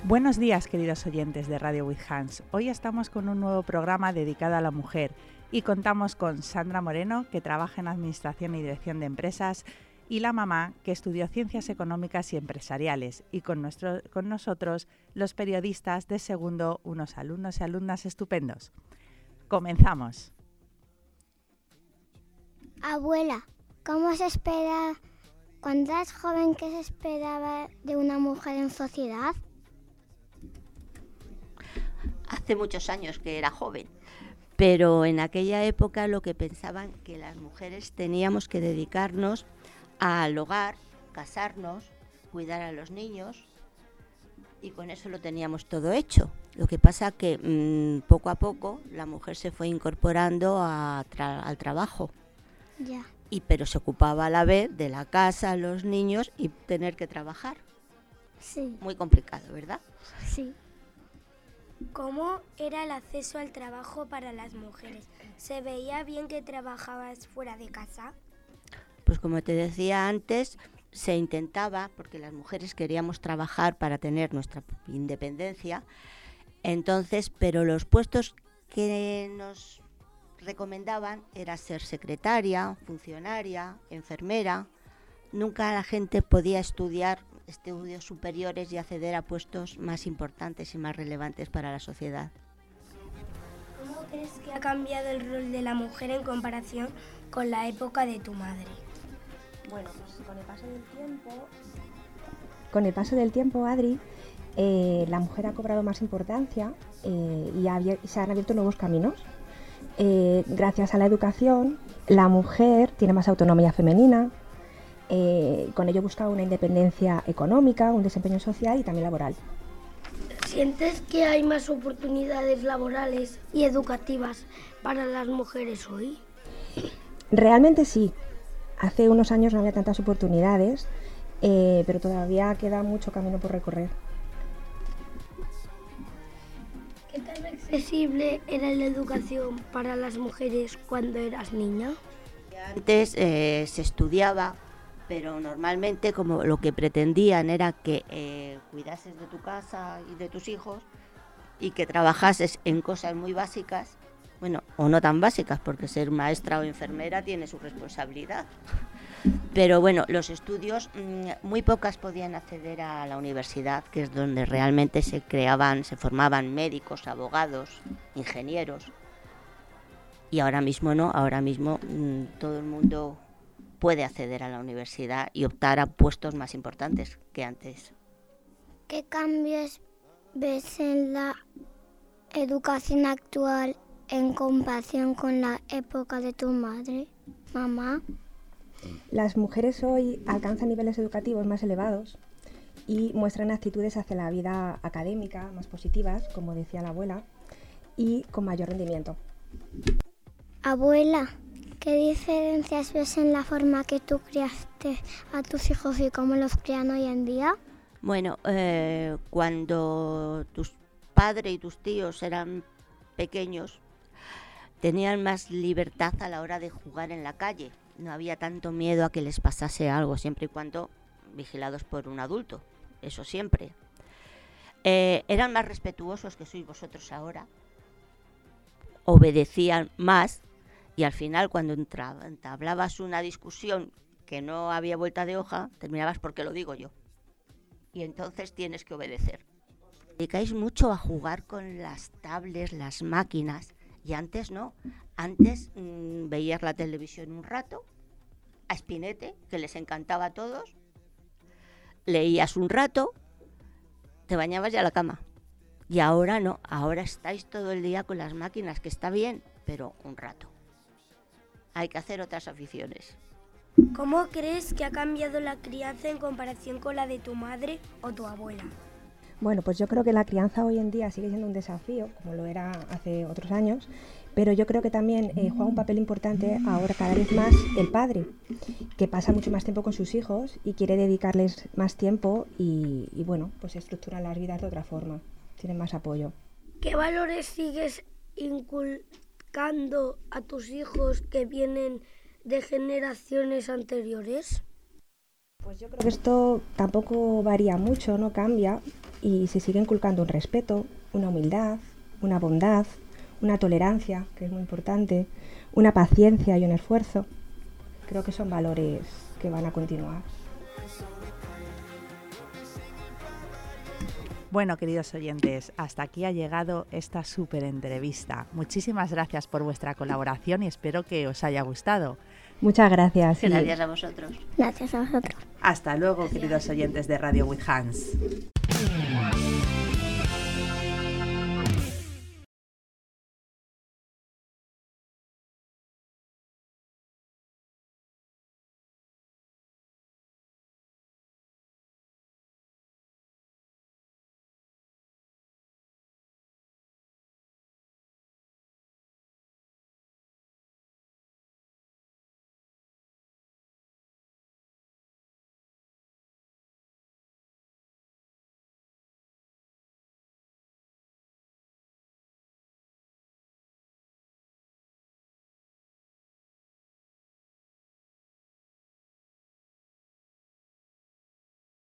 Buenos días, queridos oyentes de Radio With Hands. Hoy estamos con un nuevo programa dedicado a la mujer y contamos con Sandra Moreno, que trabaja en Administración y Dirección de Empresas, y la mamá, que estudió Ciencias Económicas y Empresariales, y con nosotros los periodistas de segundo, unos alumnos y alumnas estupendos. Comenzamos. Abuela, ¿cómo se espera, cuando eras joven, qué se esperaba de una mujer en sociedad? Hace muchos años que era joven, pero en aquella época lo que pensaban que las mujeres teníamos que dedicarnos al hogar, casarnos, cuidar a los niños, y con eso lo teníamos todo hecho. Lo que pasa que poco a poco la mujer se fue incorporando al trabajo. Ya. Pero se ocupaba a la vez de la casa, los niños y tener que trabajar. Sí. Muy complicado, ¿verdad? Sí. ¿Cómo era el acceso al trabajo para las mujeres? ¿Se veía bien que trabajabas fuera de casa? Pues como te decía antes, se intentaba, porque las mujeres queríamos trabajar para tener nuestra independencia, entonces, pero los puestos que nos recomendaban era ser secretaria, funcionaria, enfermera. Nunca la gente podía estudiar estudios superiores y acceder a puestos más importantes y más relevantes para la sociedad. ¿Cómo crees que ha cambiado el rol de la mujer en comparación con la época de tu madre? Bueno, pues con el paso del tiempo, Adri, la mujer ha cobrado más importancia y se han abierto nuevos caminos. Gracias a la educación, la mujer tiene más autonomía femenina. Con ello busca una independencia económica, un desempeño social y también laboral. ¿Sientes que hay más oportunidades laborales y educativas para las mujeres hoy? Realmente sí. Hace unos años no había tantas oportunidades, pero todavía queda mucho camino por recorrer. ¿Qué tan accesible era la educación para las mujeres cuando eras niña? Antes se estudiaba, pero normalmente como lo que pretendían era que cuidases de tu casa y de tus hijos y que trabajases en cosas muy básicas, bueno, o no tan básicas, porque ser maestra o enfermera tiene su responsabilidad. Pero bueno, los estudios, muy pocas podían acceder a la universidad, que es donde realmente se formaban médicos, abogados, ingenieros. Y ahora mismo no, ahora mismo todo el mundo puede acceder a la universidad y optar a puestos más importantes que antes. ¿Qué cambios ves en la educación actual en comparación con la época de tu madre, mamá? Las mujeres hoy alcanzan niveles educativos más elevados y muestran actitudes hacia la vida académica más positivas, como decía la abuela, y con mayor rendimiento. Abuela, ¿qué diferencias ves en la forma que tú criaste a tus hijos y cómo los crían hoy en día? Bueno, cuando tus padres y tus tíos eran pequeños, tenían más libertad a la hora de jugar en la calle. No había tanto miedo a que les pasase algo, siempre y cuando vigilados por un adulto, eso siempre. Eran más respetuosos que sois vosotros ahora, obedecían más y al final cuando entablabas una discusión que no había vuelta de hoja, terminabas porque lo digo yo. Y entonces tienes que obedecer. Dedicáis mucho a jugar con las tablets, las máquinas. Y antes no, antes veías la televisión un rato, a Spinette, que les encantaba a todos, leías un rato, te bañabas ya a la cama. Y ahora no, ahora estáis todo el día con las máquinas, que está bien, pero un rato. Hay que hacer otras aficiones. ¿Cómo crees que ha cambiado la crianza en comparación con la de tu madre o tu abuela? Bueno, pues yo creo que la crianza hoy en día sigue siendo un desafío, como lo era hace otros años, pero yo creo que también juega un papel importante ahora cada vez más el padre, que pasa mucho más tiempo con sus hijos y quiere dedicarles más tiempo y bueno, pues estructura las vidas de otra forma, tienen más apoyo. ¿Qué valores sigues inculcando a tus hijos que vienen de generaciones anteriores? Pues yo creo que esto tampoco varía mucho, no cambia, y se sigue inculcando un respeto, una humildad, una bondad, una tolerancia, que es muy importante, una paciencia y un esfuerzo. Creo que son valores que van a continuar. Bueno, queridos oyentes, hasta aquí ha llegado esta súper entrevista. Muchísimas gracias por vuestra colaboración y espero que os haya gustado. Muchas gracias. Gracias a vosotros. Gracias a vosotros. Hasta luego, queridos oyentes de Radio with Hands.